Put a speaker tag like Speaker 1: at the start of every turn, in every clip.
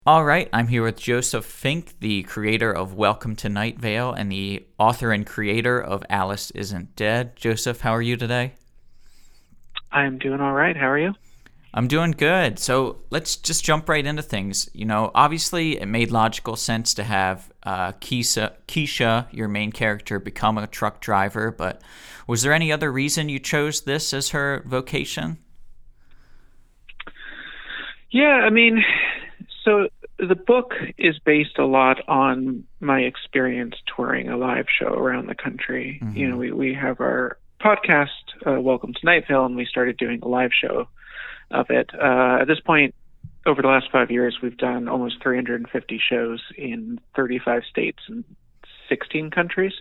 Speaker 1: All right, I'm here with Joseph Fink, the creator of Welcome to Night Vale and the author and creator of Alice Isn't Dead. Joseph, how are you today?
Speaker 2: I'm doing all right. How are you?
Speaker 1: I'm doing good. So let's just jump right into things. Obviously, it made logical sense to have Keisha, your main character, become a truck driver, but was there any other reason you chose this as her vocation?
Speaker 2: Yeah, I mean, so the book is based a lot on my experience touring a live show around the country.
Speaker 1: Mm-hmm.
Speaker 2: We have our podcast, Welcome to Night Vale, and we started doing a live show of it. At this point, over the last 5 years, we've done almost 350 shows in 35 states and 16 countries.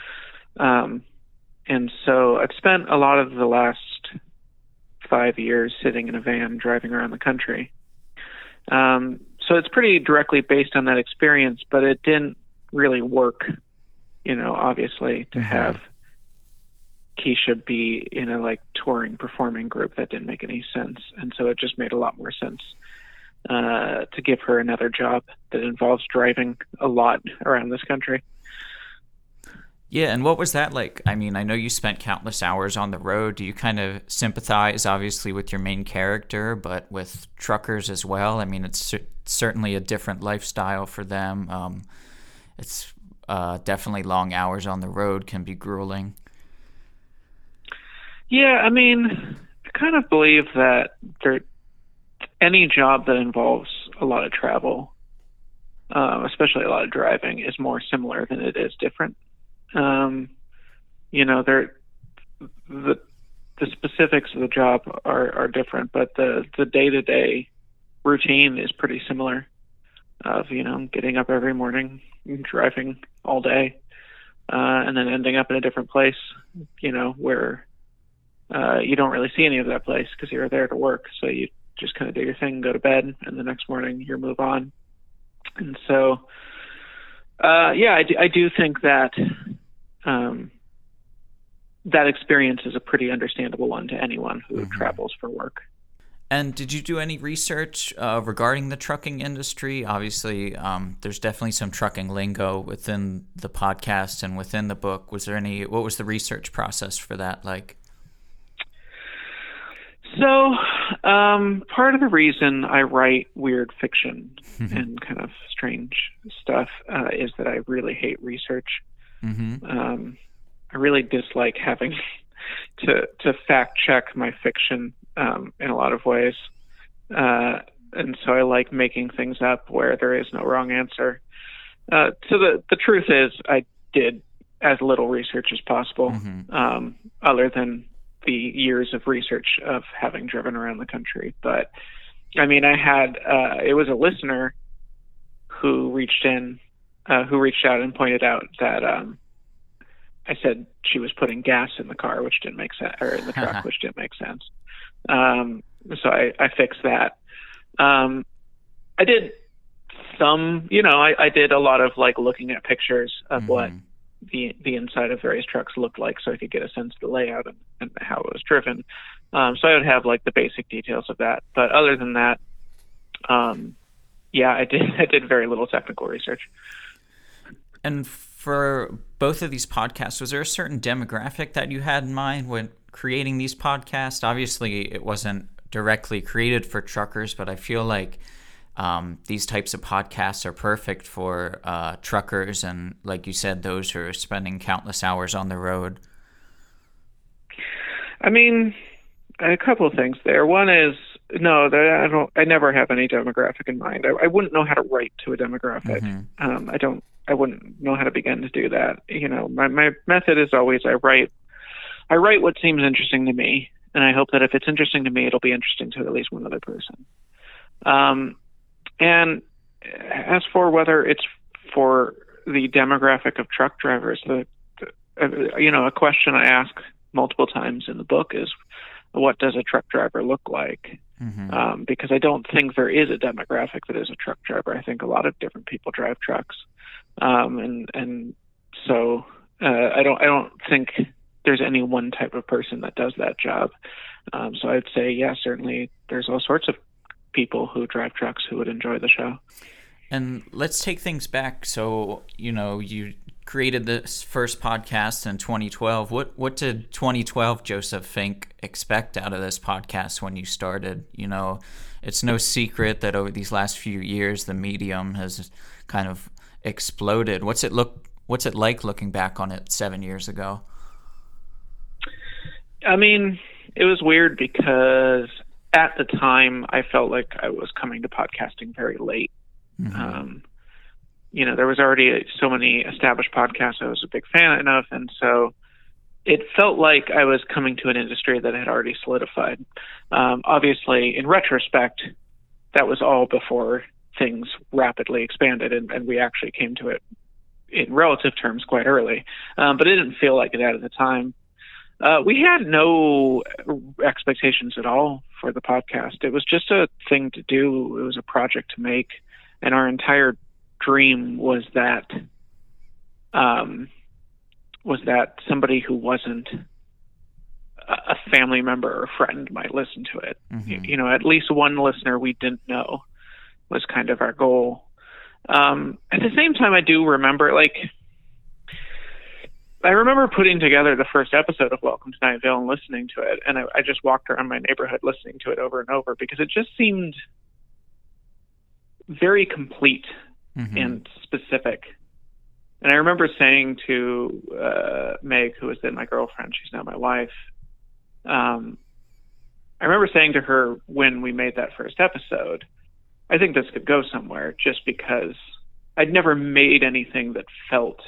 Speaker 2: And so I've spent a lot of the last 5 years sitting in a van driving around the country. So it's pretty directly based on that experience, but it didn't really work, obviously, to have Keisha be in a touring performing group. That didn't make any sense. And so it just made a lot more sense to give her another job that involves driving a lot around this country.
Speaker 1: Yeah, and what was that like? I mean, I know you spent countless hours on the road. Do you kind of sympathize, obviously, with your main character, but with truckers as well? I mean, it's certainly a different lifestyle for them. It's definitely long hours on the road can be grueling.
Speaker 2: Yeah, I mean, I kind of believe that any job that involves a lot of travel, especially a lot of driving, is more similar than it is different. The specifics of the job are different, but the day-to-day routine is pretty similar of, getting up every morning, driving all day, and then ending up in a different place, where you don't really see any of that place because you're there to work. So you just kind of do your thing, go to bed, and the next morning you move on. And so, I do think that that experience is a pretty understandable one to anyone who travels for work.
Speaker 1: And did you do any research regarding the trucking industry? Obviously, there's definitely some trucking lingo within the podcast and within the book. What was the research process for that like?
Speaker 2: So, part of the reason I write weird fiction and kind of strange stuff is that I really hate research.
Speaker 1: Mm-hmm.
Speaker 2: I really dislike having to fact check my fiction in a lot of ways. And so I like making things up where there is no wrong answer. So the truth is I did as little research as possible, other than the years of research of having driven around the country. But I mean, I had, it was a listener who reached out and pointed out that, I said she was putting gas in the car, which didn't make sense, or in the truck, which didn't make sense. So I fixed that. I did some, I did a lot of looking at pictures of what the inside of various trucks looked like, so I could get a sense of the layout and how it was driven. So I would have the basic details of that. But other than that, I did very little technical research.
Speaker 1: And for both of these podcasts, was there a certain demographic that you had in mind when creating these podcasts? Obviously, it wasn't directly created for truckers, but I feel like these types of podcasts are perfect for truckers and, like you said, those who are spending countless hours on the road.
Speaker 2: I mean, a couple of things there. One is, no, I never have any demographic in mind. I wouldn't know how to write to a demographic. I wouldn't know how to begin to do that. My method is always I write what seems interesting to me, and I hope that if it's interesting to me, it'll be interesting to at least one other person. And as for whether it's for the demographic of truck drivers, a question I ask multiple times in the book is, what does a truck driver look like? Because I don't think there is a demographic that is a truck driver. I think a lot of different people drive trucks. And so I don't think there's any one type of person that does that job. So I'd say, yeah, certainly there's all sorts of people who drive trucks who would enjoy the show.
Speaker 1: And let's take things back. So, you created this first podcast in 2012. What did 2012 Joseph Fink expect out of this podcast when you started? It's no secret that over these last few years, the medium has kind of exploded. What's it like looking back on it 7 years ago?
Speaker 2: I mean, it was weird because at the time I felt like I was coming to podcasting very late. Mm-hmm. There was already so many established podcasts I was a big fan of, and so it felt like I was coming to an industry that had already solidified. Obviously, in retrospect, that was all before things rapidly expanded, and we actually came to it in relative terms quite early. But it didn't feel like it at the time. We had no expectations at all for the podcast. It was just a thing to do. It was a project to make, and our entire dream was that somebody who wasn't a family member or friend might listen to it. Mm-hmm. At least one listener we didn't know was kind of our goal. At the same time, I do remember, I remember putting together the first episode of Welcome to Night Vale and listening to it, and I just walked around my neighborhood listening to it over and over because it just seemed very complete mm-hmm. and specific. And I remember saying to Meg, who was then my girlfriend, she's now my wife, I remember saying to her when we made that first episode, I think this could go somewhere, just because I'd never made anything that felt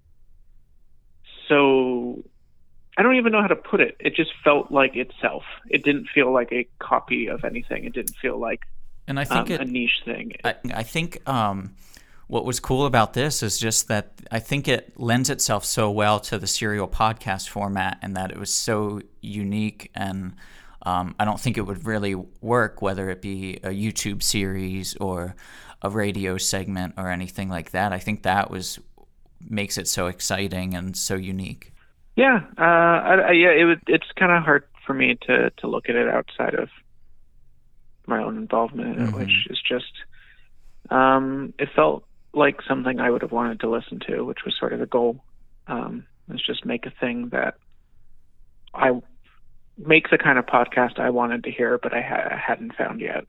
Speaker 2: so, I don't even know how to put it. It just felt like itself. It didn't feel like a copy of anything. It didn't feel like
Speaker 1: and I think
Speaker 2: a niche thing.
Speaker 1: I think what was cool about this is just that I think it lends itself so well to the serial podcast format, and that it was so unique, and I don't think it would really work whether it be a YouTube series or a radio segment or anything like that. I think that makes it so exciting and so unique.
Speaker 2: Yeah, it's kind of hard for me to look at it outside of my own involvement in it, mm-hmm. which is just it felt like something I would have wanted to listen to, which was sort of the goal. Is just make a thing that I make the kind of podcast I wanted to hear, but I hadn't found yet.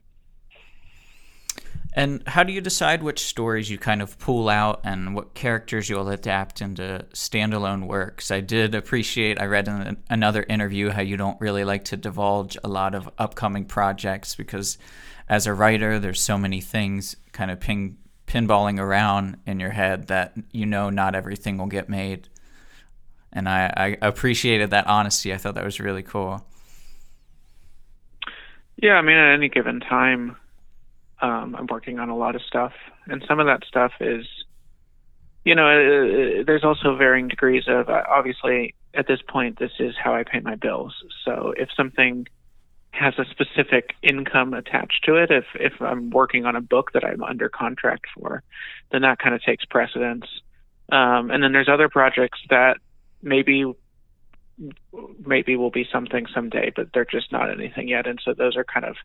Speaker 1: And how do you decide which stories you kind of pull out and what characters you'll adapt into standalone works? I did appreciate, I read in another interview how you don't really like to divulge a lot of upcoming projects because as a writer, there's so many things kind of pinballing around in your head that not everything will get made. And I appreciated that honesty. I thought that was really cool.
Speaker 2: Yeah, I mean, at any given time, I'm working on a lot of stuff, and some of that stuff is, there's also varying degrees of, obviously, at this point, this is how I pay my bills. So if something has a specific income attached to it, if I'm working on a book that I'm under contract for, then that kind of takes precedence. And then there's other projects that maybe will be something someday, but they're just not anything yet. And so those are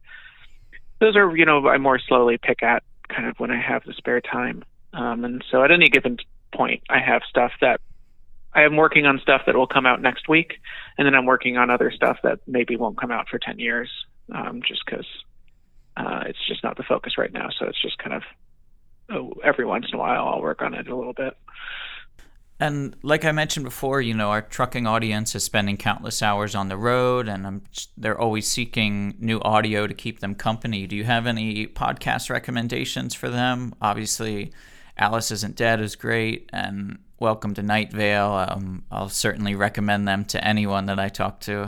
Speaker 2: I more slowly pick at kind of when I have the spare time. And so at any given point, I have stuff that I am working on stuff that will come out next week. And then I'm working on other stuff that maybe won't come out for 10 years, just because it's just not the focus right now. So it's just kind of every once in a while I'll work on it a little bit.
Speaker 1: And like I mentioned before, our trucking audience is spending countless hours on the road, and they're always seeking new audio to keep them company. Do you have any podcast recommendations for them? Obviously, Alice Isn't Dead is great, and Welcome to Night Vale. I'll certainly recommend them to anyone that I talk to.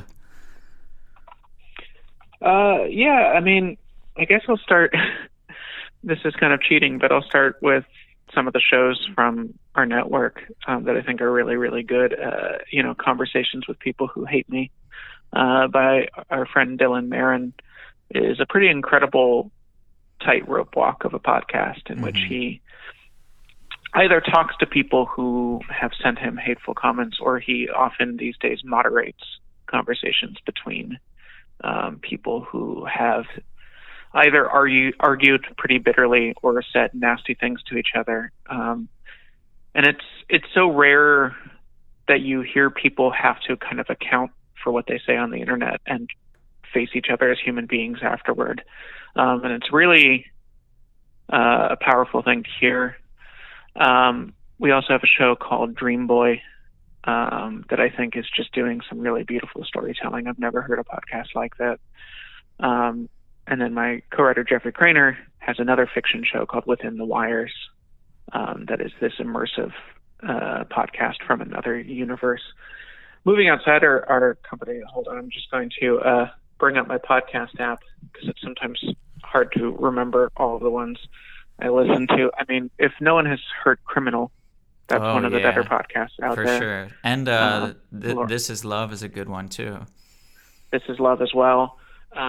Speaker 2: Yeah, I mean, I guess I'll start. This is kind of cheating, but I'll start with some of the shows from our network that I think are really, really good. Conversations with People Who Hate Me by our friend Dylan Marin is a pretty incredible tightrope walk of a podcast in mm-hmm. which he either talks to people who have sent him hateful comments, or he often these days moderates conversations between people who have either argued pretty bitterly or said nasty things to each other. And it's so rare that you hear people have to kind of account for what they say on the internet and face each other as human beings afterward. And it's really a powerful thing to hear. We also have a show called Dream Boy that I think is just doing some really beautiful storytelling. I've never heard a podcast like that. And then my co-writer Jeffrey Craner has another fiction show called Within the Wires that is this immersive podcast from another universe. Moving outside our company, hold on, I'm just going to bring up my podcast app because it's sometimes hard to remember all of the ones I listen to. I mean, if no one has heard Criminal, that's one of the better podcasts out there. For
Speaker 1: sure. And This Is Love is a good one, too.
Speaker 2: This Is Love as well.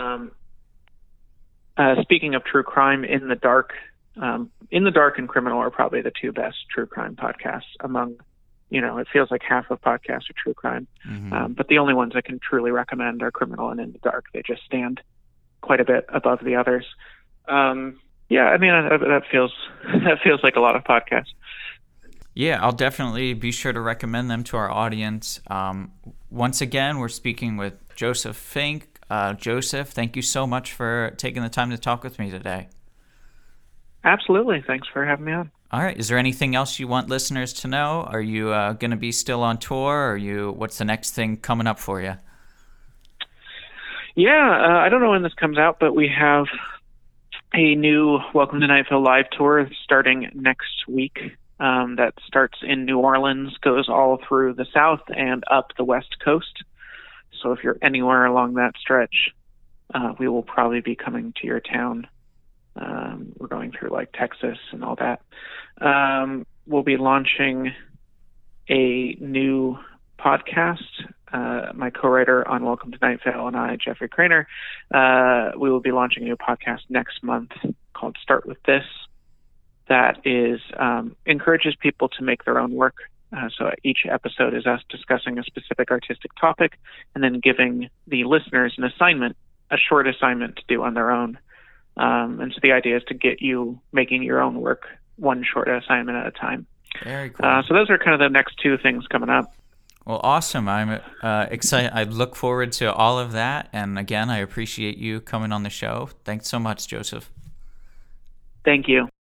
Speaker 2: Speaking of true crime, In the Dark and Criminal are probably the two best true crime podcasts among, it feels like half of podcasts are true crime. Mm-hmm. But the only ones I can truly recommend are Criminal and In the Dark. They just stand quite a bit above the others. That feels like a lot of podcasts.
Speaker 1: Yeah, I'll definitely be sure to recommend them to our audience. Once again, we're speaking with Joseph Fink. Joseph, thank you so much for taking the time to talk with me today.
Speaker 2: Absolutely. Thanks for having me on.
Speaker 1: All right. Is there anything else you want listeners to know? Are you going to be still on tour? What's the next thing coming up for you?
Speaker 2: Yeah, I don't know when this comes out, but we have a new Welcome to Night Vale live tour starting next week. That starts in New Orleans, goes all through the South and up the West Coast. So if you're anywhere along that stretch, we will probably be coming to your town. We're going through like Texas and all that. We'll be launching a new podcast. My co-writer on Welcome to Night Vale and I, Jeffrey Craner, we will be launching a new podcast next month called Start With This. That is encourages people to make their own work. So each episode is us discussing a specific artistic topic and then giving the listeners an assignment, a short assignment to do on their own. And so the idea is to get you making your own work one short assignment at a time.
Speaker 1: Very cool.
Speaker 2: So those are kind of the next two things coming up.
Speaker 1: Well, awesome. I'm excited. I look forward to all of that. And again, I appreciate you coming on the show. Thanks so much, Joseph.
Speaker 2: Thank you.